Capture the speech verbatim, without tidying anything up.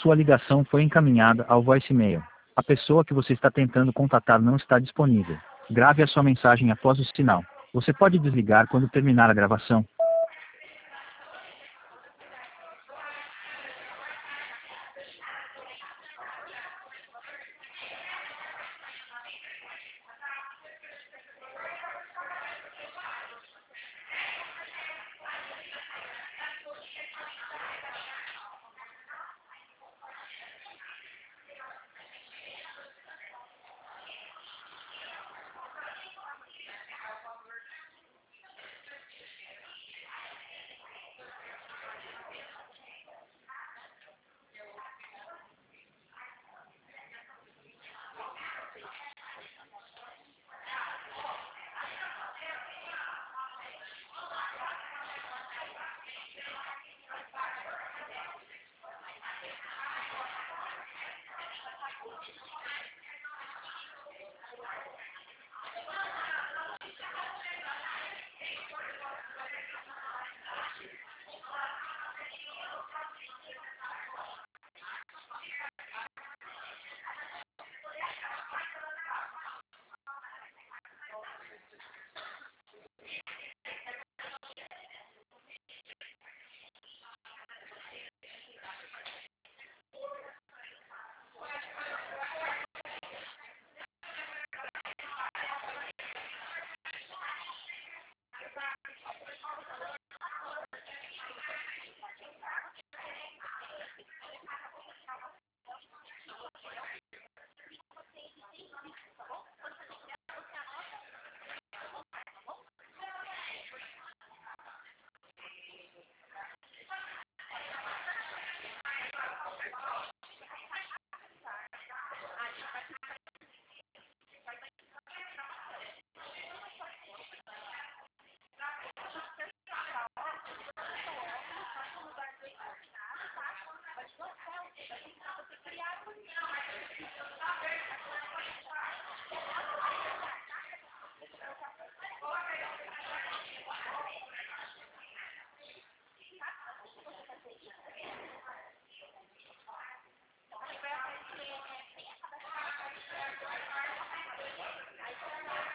Sua ligação foi encaminhada ao voicemail. A pessoa que você está tentando contatar não está disponível. Grave a sua mensagem após o sinal. Você pode desligar quando terminar a gravação.